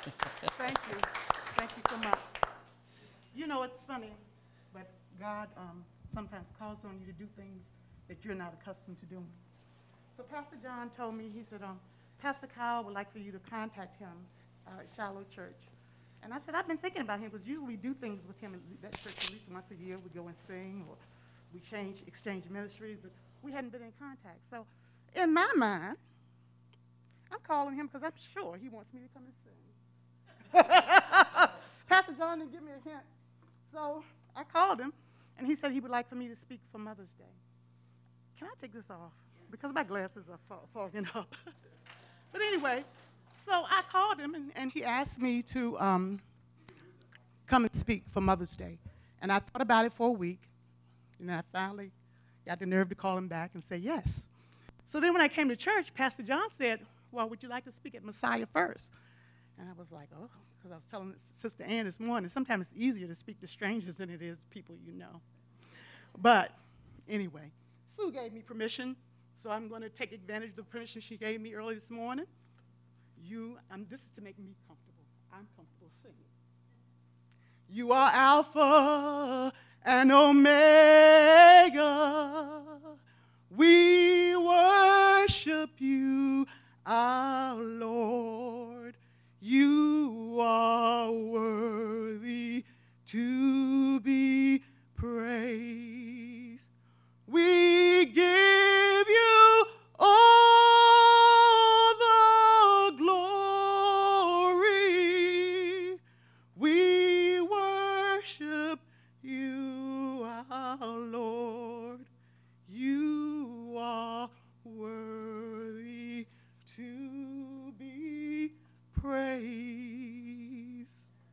Thank you. Thank you so much. You know, it's funny, but God sometimes calls on you to do things that you're not accustomed to doing. So Pastor John told me, he said, Pastor Kyle would like for you to contact him at Shiloh Church. And I said, I've been thinking about him because usually we do things with him at that church at least once a year. We go and sing or we exchange ministries, but we hadn't been in contact. So in my mind, I'm calling him because I'm sure he wants me to come and sing. Pastor John didn't give me a hint. So I called him, and he said he would like for me to speak for Mother's Day. Can I take this off? Because my glasses are fogging up. But anyway, so I called him, and he asked me to come and speak for Mother's Day. And I thought about it for a week, and I finally got the nerve to call him back and say yes. So then when I came to church, Pastor John said, well, would you like to speak at Messiah First? And I was like, oh, because I was telling Sister Ann this morning, sometimes it's easier to speak to strangers than it is people you know. But anyway, Sue gave me permission, so I'm going to take advantage of the permission she gave me early this morning. This is to make me comfortable. I'm comfortable singing. You are Alpha and Omega. We worship you, our Lord. You are worthy to be praised. We give you all the glory. We worship you, our Lord. You are worthy to be praised.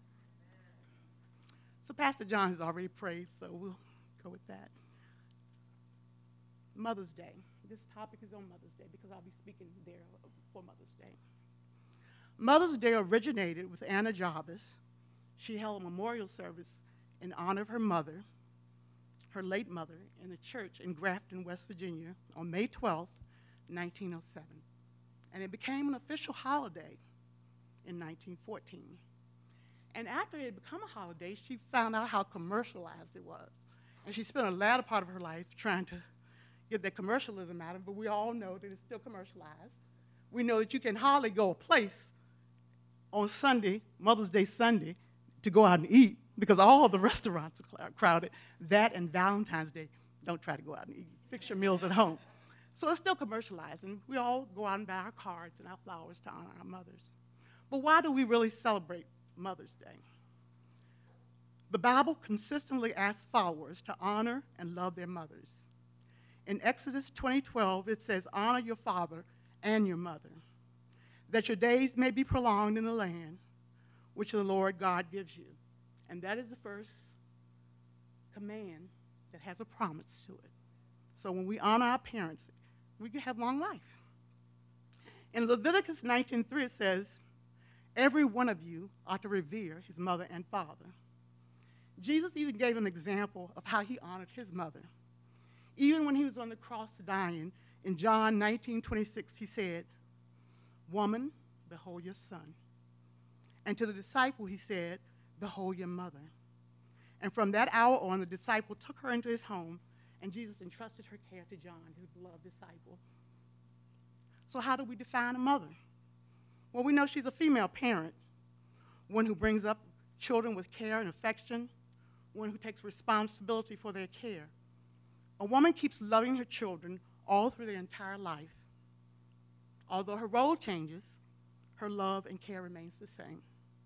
So Pastor John has already prayed, so we'll go with that. Mother's Day. This topic is on Mother's Day because I'll be speaking there for Mother's Day. Mother's Day originated with Anna Jarvis. She held a memorial service in honor of her mother, her late mother, in a church in Grafton, West Virginia on May 12th, 1907. And it became an official holiday in 1914. And after it had become a holiday, she found out how commercialized it was. And she spent a latter part of her life trying to get that commercialism out of it, but we all know that it's still commercialized. We know that you can hardly go a place on Sunday, Mother's Day Sunday, to go out and eat because all the restaurants are crowded. That and Valentine's Day, don't try to go out and eat. Fix your meals at home. So it's still commercialized, and we all go out and buy our cards and our flowers to honor our mothers. But why do we really celebrate Mother's Day? The Bible consistently asks followers to honor and love their mothers. In Exodus 20:12, it says, honor your father and your mother, that your days may be prolonged in the land which the Lord God gives you. And that is the first command that has a promise to it. So when we honor our parents, we can have long life. In Leviticus 19:3, it says, every one of you ought to revere his mother and father. Jesus even gave an example of how he honored his mother. Even when he was on the cross dying, in John 19:26, he said, woman, behold your son. And to the disciple he said, behold your mother. And from that hour on, the disciple took her into his home, and Jesus entrusted her care to John, his beloved disciple. So how do we define a mother? Well, we know she's a female parent, one who brings up children with care and affection, one who takes responsibility for their care. A woman keeps loving her children all through their entire life. Although her role changes, her love and care remains the same.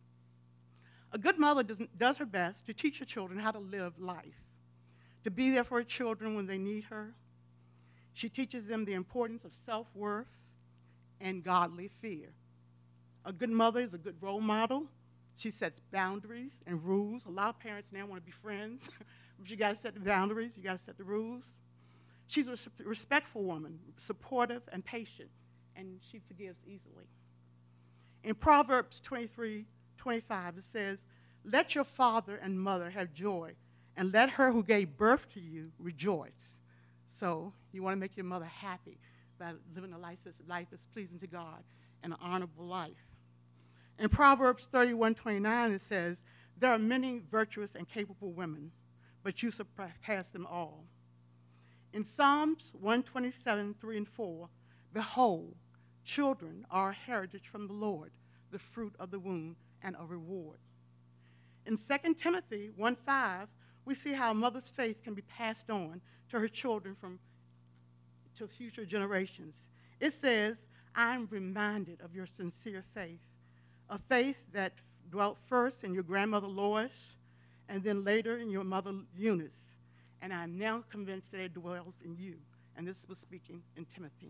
A good mother does her best to teach her children how to live life, to be there for her children when they need her. She teaches them the importance of self-worth and godly fear. A good mother is a good role model. She sets boundaries and rules. A lot of parents now want to be friends. But you got to set the boundaries. You got to set the rules. She's a respectful woman, supportive and patient, and she forgives easily. In Proverbs 23:25, it says, let your father and mother have joy, and let her who gave birth to you rejoice. So you want to make your mother happy by living a life that's pleasing to God and an honorable life. In Proverbs 31:29, it says, there are many virtuous and capable women, but you surpass them all. In Psalms 127:3-4, behold, children are a heritage from the Lord, the fruit of the womb, and a reward. In 2 Timothy 1:5, we see how a mother's faith can be passed on to her children to future generations. It says, I am reminded of your sincere faith, a faith that dwelt first in your grandmother Lois and then later in your mother Eunice, and I am now convinced that it dwells in you. And this was speaking in Timothy.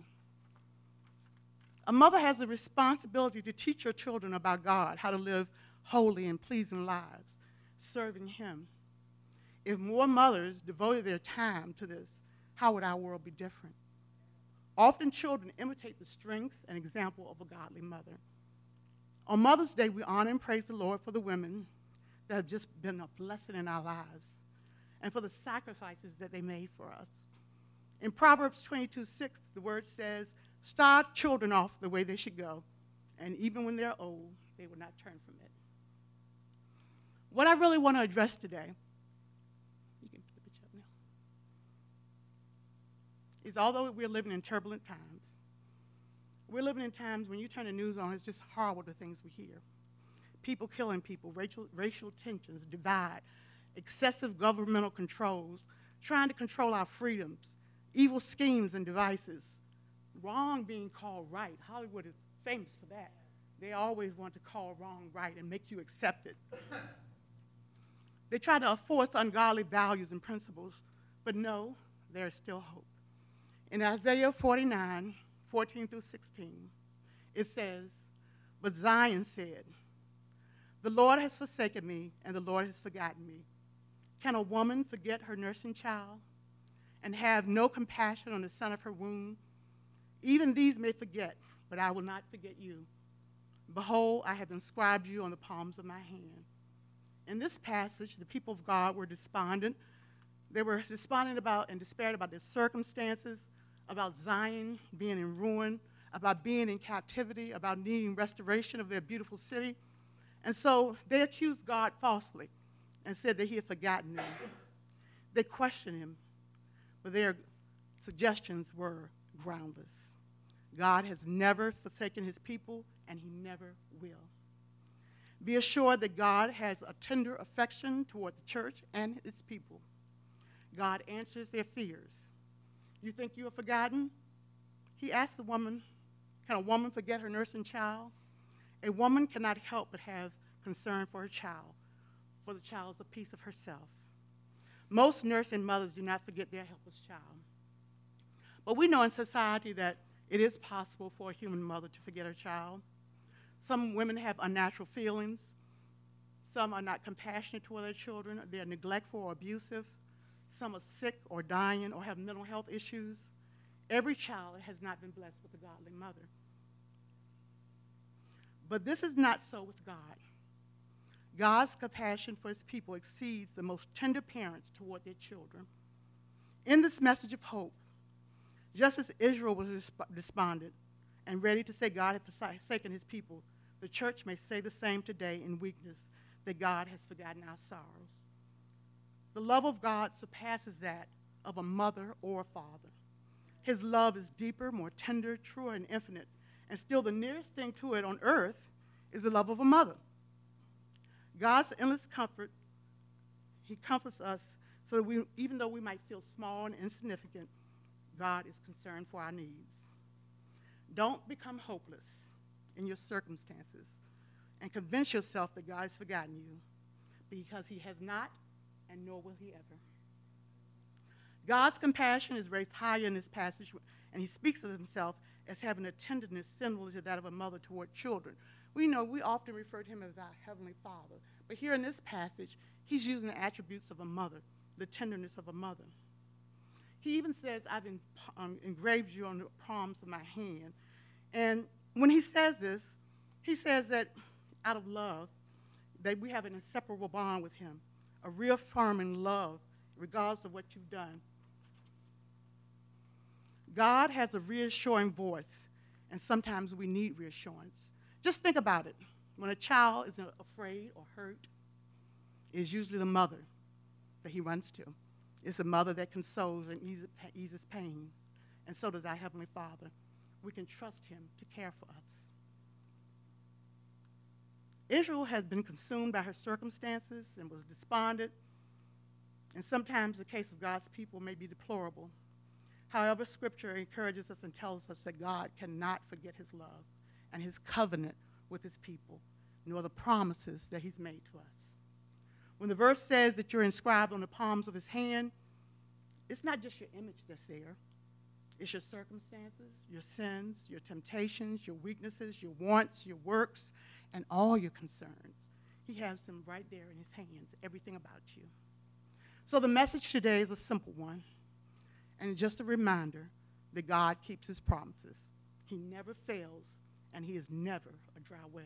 A mother has a responsibility to teach her children about God, how to live holy and pleasing lives, serving Him. If more mothers devoted their time to this, how would our world be different? Often children imitate the strength and example of a godly mother. On Mother's Day, we honor and praise the Lord for the women that have just been a blessing in our lives and for the sacrifices that they made for us. In Proverbs 22:6, the word says, start children off the way they should go, and even when they're old, they will not turn from it. What I really want to address today, you can put the picture up now, is although we're living in turbulent times, we're living in times when you turn the news on, it's just horrible the things we hear. People killing people, racial tensions, divide, excessive governmental controls, trying to control our freedoms, evil schemes and devices, wrong being called right. Hollywood is famous for that. They always want to call wrong right and make you accept it. They try to enforce ungodly values and principles, but no, there is still hope. In Isaiah 49:14-16, it says, but Zion said, the Lord has forsaken me, and the Lord has forgotten me. Can a woman forget her nursing child and have no compassion on the son of her womb? Even these may forget, but I will not forget you. Behold, I have inscribed you on the palms of my hand. In this passage, the people of God were despondent. They were despondent about and despaired about their circumstances, about Zion being in ruin, about being in captivity, about needing restoration of their beautiful city. And so they accused God falsely and said that He had forgotten them. They questioned Him, but their suggestions were groundless. God has never forsaken His people, and He never will. Be assured that God has a tender affection toward the church and its people. God answers their fears. You think you are forgotten? He asked the woman, can a woman forget her nursing child? A woman cannot help but have concern for her child, for the child is a piece of herself. Most nursing mothers do not forget their helpless child. But we know in society that it is possible for a human mother to forget her child. Some women have unnatural feelings. Some are not compassionate toward their children. They are neglectful or abusive. Some are sick or dying or have mental health issues. Every child has not been blessed with a godly mother. But this is not so with God. God's compassion for His people exceeds the most tender parents toward their children. In this message of hope, just as Israel was despondent and ready to say God had forsaken His people, the church may say the same today in weakness, that God has forgotten our sorrows. The love of God surpasses that of a mother or a father. His love is deeper, more tender, truer, and infinite. And still the nearest thing to it on earth is the love of a mother. God's endless comfort, He comforts us so that even though we might feel small and insignificant, God is concerned for our needs. Don't become hopeless in your circumstances and convince yourself that God has forgotten you, because He has not, and nor will He ever. God's compassion is raised higher in this passage, and He speaks of Himself as having a tenderness similar to that of a mother toward children. We know we often refer to Him as our Heavenly Father, but here in this passage, He's using the attributes of a mother, the tenderness of a mother. He even says, I've engraved you on the palms of my hand. And when He says this, He says that out of love, that we have an inseparable bond with Him, a reaffirming love regardless of what you've done. God has a reassuring voice, and sometimes we need reassurance. Just think about it. When a child is afraid or hurt, it's usually the mother that he runs to. It's the mother that consoles and eases pain. And so does our Heavenly Father. We can trust him to care for us. Israel has been consumed by her circumstances and was despondent. And sometimes the case of God's people may be deplorable. However, Scripture encourages us and tells us that God cannot forget his love and his covenant with his people, nor the promises that he's made to us. When the verse says that you're inscribed on the palms of his hand, it's not just your image that's there. It's your circumstances, your sins, your temptations, your weaknesses, your wants, your works, and all your concerns. He has them right there in his hands, everything about you. So the message today is a simple one, and just a reminder that God keeps his promises. He never fails, and he is never a dry well.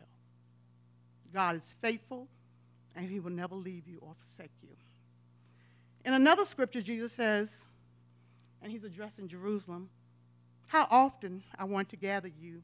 God is faithful, and he will never leave you or forsake you. In another scripture, Jesus says, and he's addressing Jerusalem, how often I want to gather you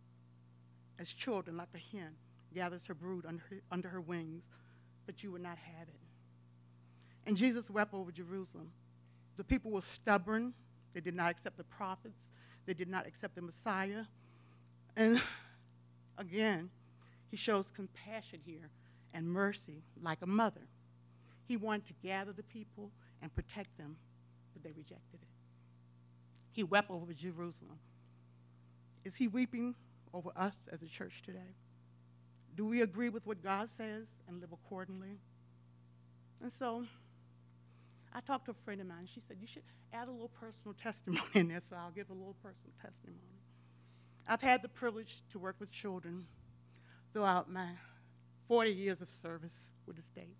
as children, like a hen gathers her brood under her wings, but you would not have it. And Jesus wept over Jerusalem. The people were stubborn. They did not accept the prophets. They did not accept the Messiah. And again, he shows compassion here and mercy like a mother. He wanted to gather the people and protect them, but they rejected it. He wept over Jerusalem. Is he weeping over us as a church today? Do we agree with what God says and live accordingly? And so I talked to a friend of mine. She said, you should add a little personal testimony in there, so I'll give a little personal testimony. I've had the privilege to work with children throughout my 40 years of service with the state.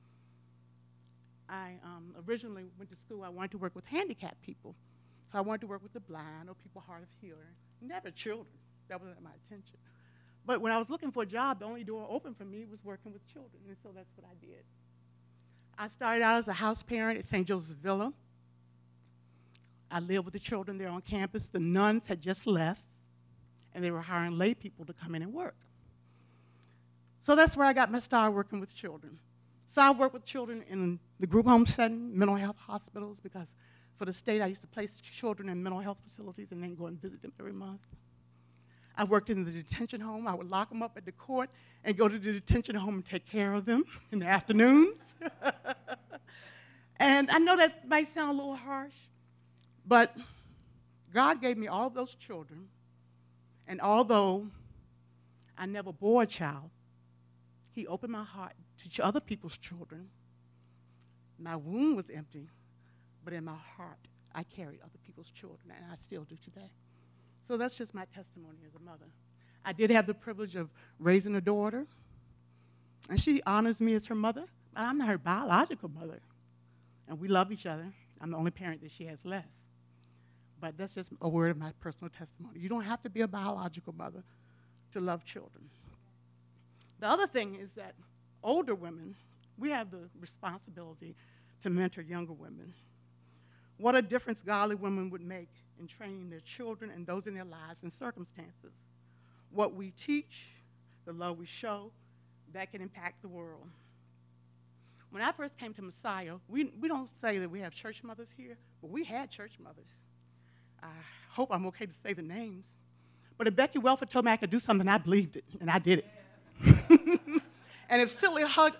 I originally went to school. I wanted to work with handicapped people. So I wanted to work with the blind or people hard of hearing. Never children. That wasn't my attention. But when I was looking for a job, the only door open for me was working with children, and so that's what I did. I started out as a house parent at St. Joseph's Villa. I lived with the children there on campus. The nuns had just left, and they were hiring lay people to come in and work. So that's where I got my start working with children. So I worked with children in the group home setting, mental health hospitals, because for the state I used to place children in mental health facilities and then go and visit them every month. I worked in the detention home. I would lock them up at the court and go to the detention home and take care of them in the afternoons. And I know that might sound a little harsh, but God gave me all those children, and although I never bore a child, he opened my heart to other people's children. My womb was empty, but in my heart, I carried other people's children, and I still do today. So that's just my testimony as a mother. I did have the privilege of raising a daughter, and she honors me as her mother, but I'm not her biological mother. And we love each other. I'm the only parent that she has left. But that's just a word of my personal testimony. You don't have to be a biological mother to love children. The other thing is that older women, we have the responsibility to mentor younger women. What a difference godly women would make in training their children and those in their lives and circumstances. What we teach, the love we show, that can impact the world. When I first came to Messiah, we don't say that we have church mothers here, but we had church mothers. I hope I'm okay to say the names. But if Becky Welford told me I could do something, I believed it, and I did it. And if Silly Hubbard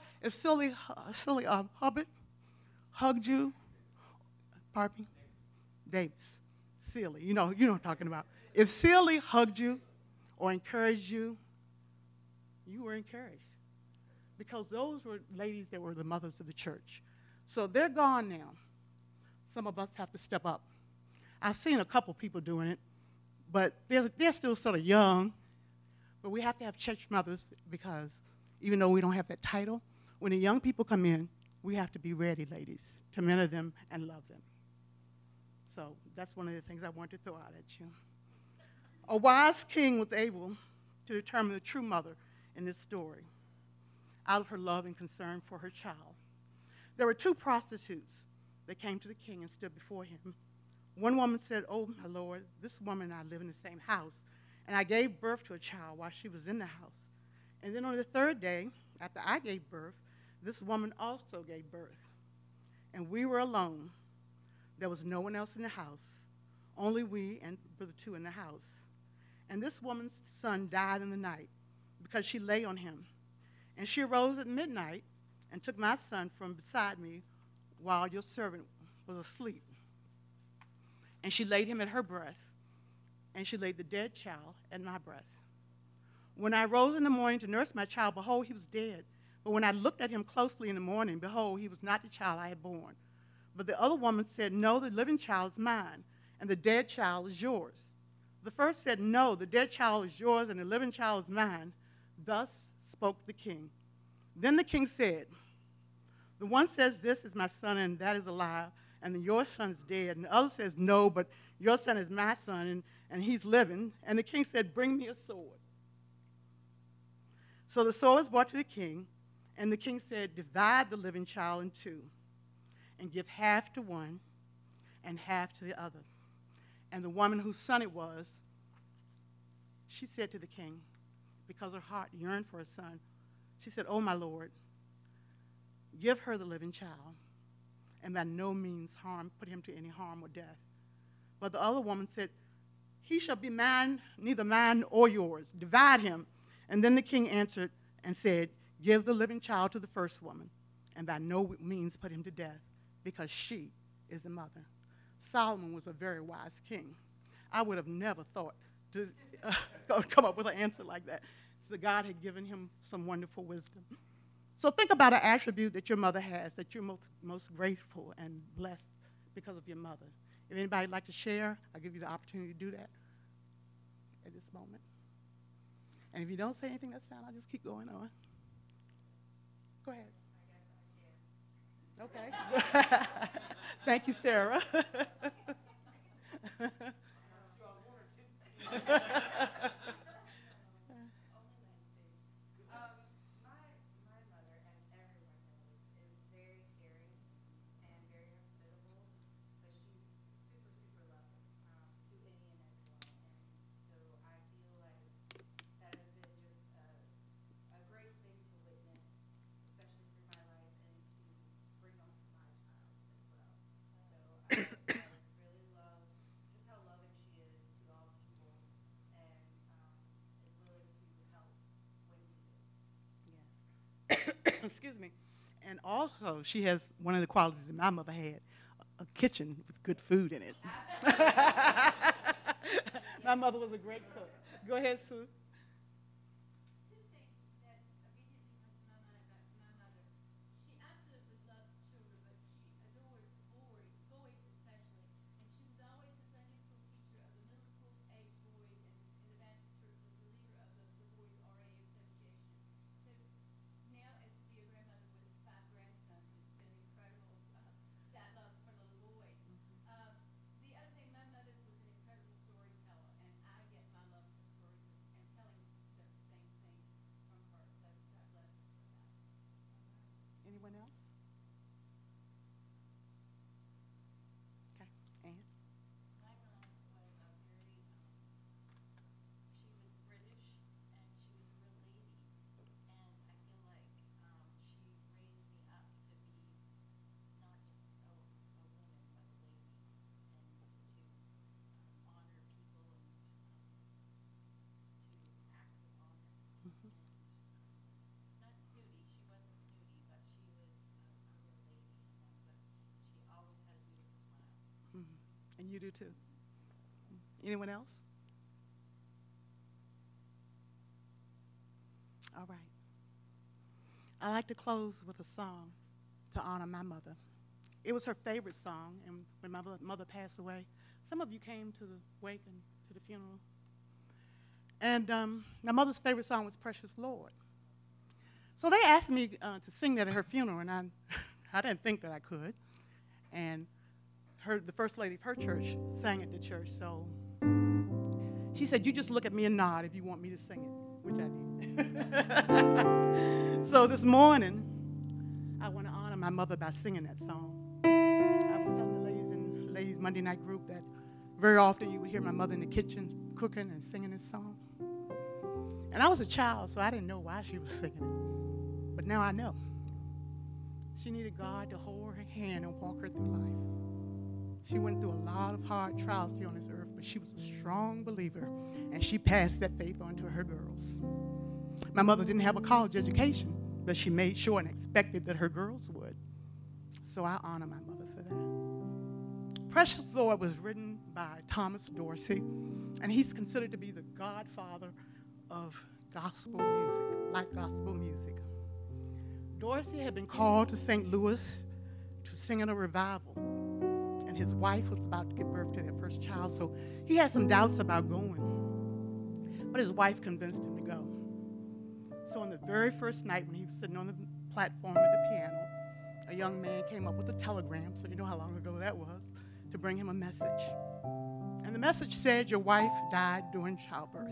hugged you, pardon me? Davis. Silly, you know what I'm talking about. If Silly hugged you or encouraged you, you were encouraged. Because those were ladies that were the mothers of the church. So they're gone now. Some of us have to step up. I've seen a couple people doing it, but they're still sort of young. But we have to have church mothers because even though we don't have that title, when the young people come in, we have to be ready, ladies, to mentor them and love them. So that's one of the things I wanted to throw out at you. A wise king was able to determine the true mother in this story out of her love and concern for her child. There were two prostitutes that came to the king and stood before him. One woman said, "Oh, my lord, this woman and I live in the same house, and I gave birth to a child while she was in the house. And then on the third day, after I gave birth, this woman also gave birth. And we were alone. There was no one else in the house, only we and Brother Two in the house. And this woman's son died in the night because she lay on him. And she arose at midnight and took my son from beside me while your servant was asleep. And she laid him at her breast, and she laid the dead child at my breast. When I rose in the morning to nurse my child, behold, he was dead. But when I looked at him closely in the morning, behold, he was not the child I had born. But the other woman said, no, the living child is mine, and the dead child is yours. The first said, no, the dead child is yours, and the living child is mine. Thus spoke the king. Then the king said, the one says, this is my son, and that is a lie, and then your son is dead. And the other says, no, but your son is my son, and he's living. And the king said, bring me a sword. So the sword was brought to the king, and the king said, divide the living child in two, and give half to one and half to the other. And the woman whose son it was, she said to the king, because her heart yearned for her son, she said, oh, my lord, give her the living child, and by no means put him to any harm or death. But the other woman said, he shall be mine, neither mine or yours. Divide him. And then the king answered and said, give the living child to the first woman, and by no means put him to death, because she is the mother. Solomon was a very wise king. I would have never thought to come up with an answer like that. So God had given him some wonderful wisdom. So think about an attribute that your mother has that you're most grateful and blessed because of your mother. If anybody would like to share, I'll give you the opportunity to do that at this moment. And if you don't say anything, that's fine. I'll just keep going on. Go ahead. Okay. Thank you, Sarah. Excuse me. And also, she has one of the qualities that my mother had, a kitchen with good food in it. My mother was a great cook. Go ahead, Sue. Anyone else? Okay, Anne. My mom was a very, she was British and she was a real lady. And I feel like she raised me up to be not just a woman, but a lady. And to honor people and to act with honor. Mm-hmm. Not snooty, she wasn't snooty, but she was a real lady. And she always had a beautiful smile. Mm-hmm. And you do too. Anyone else? All right. I like to close with a song to honor my mother. It was her favorite song, and when my mother passed away, some of you came to the wake and to the funeral. And my mother's favorite song was Precious Lord. So they asked me to sing that at her funeral, and I didn't think that I could. And the first lady of her church sang at the church, so she said, you just look at me and nod if you want me to sing it, which I did. So this morning, I want to honor my mother by singing that song. I was telling the ladies in ladies' Monday night group that very often you would hear my mother in the kitchen cooking and singing this song. And I was a child, so I didn't know why she was singing it. But now I know. She needed God to hold her hand and walk her through life. She went through a lot of hard trials here on this earth, but she was a strong believer, and she passed that faith on to her girls. My mother didn't have a college education, but she made sure and expected that her girls would. So I honor my mother for that. Precious Lord was written by Thomas Dorsey, and he's considered to be the godfather of gospel music, like gospel music. Dorsey had been called to St. Louis to sing in a revival, and his wife was about to give birth to their first child, so he had some doubts about going. But his wife convinced him to go. So on the very first night when he was sitting on the platform at the piano, a young man came up with a telegram, so you know how long ago that was, to bring him a message. And the message said, your wife died during childbirth.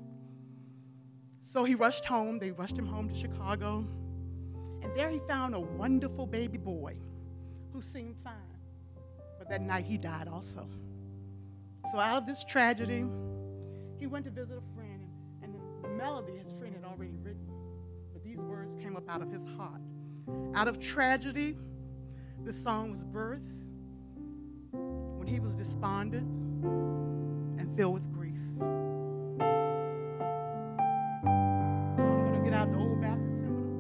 So he rushed home. They rushed him home to Chicago. And there he found a wonderful baby boy who seemed fine. But that night he died also. So out of this tragedy, he went to visit a friend. And the melody his friend had already written. But these words came up out of his heart. Out of tragedy, this song was birthed when he was despondent and filled with grief. So I'm going to get out the old Baptist hymnal.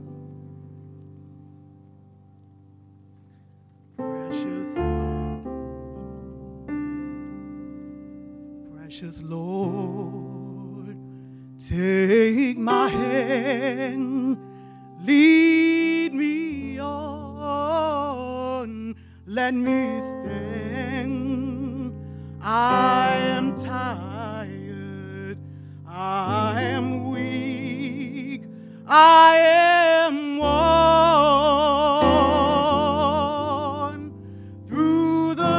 Precious Lord, take my hand, lead me on, let me stand. I am tired, I am weak, I am worn. Through the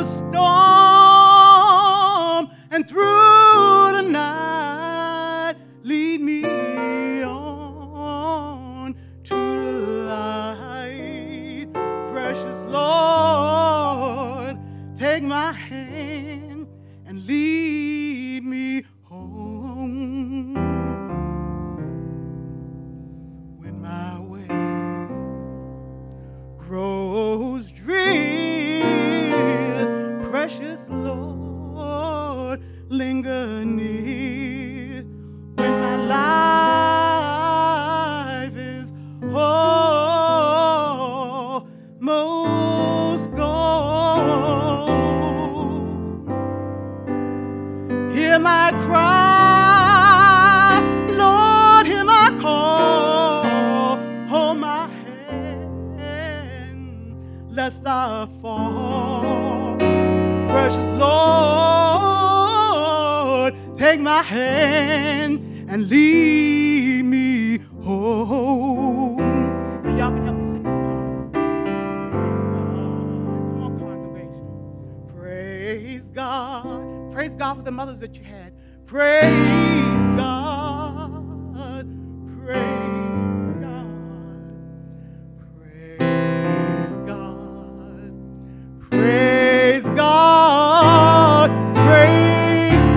storm and through the night, lead me on to the light. Precious Lord, take my hand and lead me home. When my way grows drear, precious Lord, linger near. When my life is almost gone, hear my cry, Lord, hear my call. Hold my hand, lest I fall. Precious Lord, take my hand and lead me home. Now y'all can help me sing this part. Praise God. Come on, congregation. Praise God. Praise God for the mothers that you had. Praise God. Praise God. Praise God. Praise God. Praise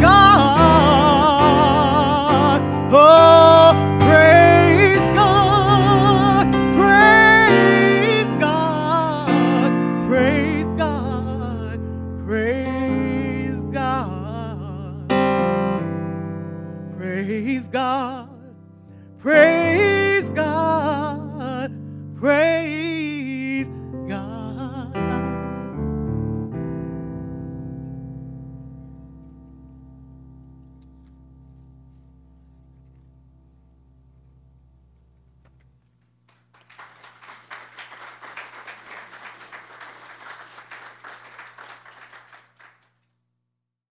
God. Oh, praise God. Praise God. Praise God. Praise God. Praise God. Praise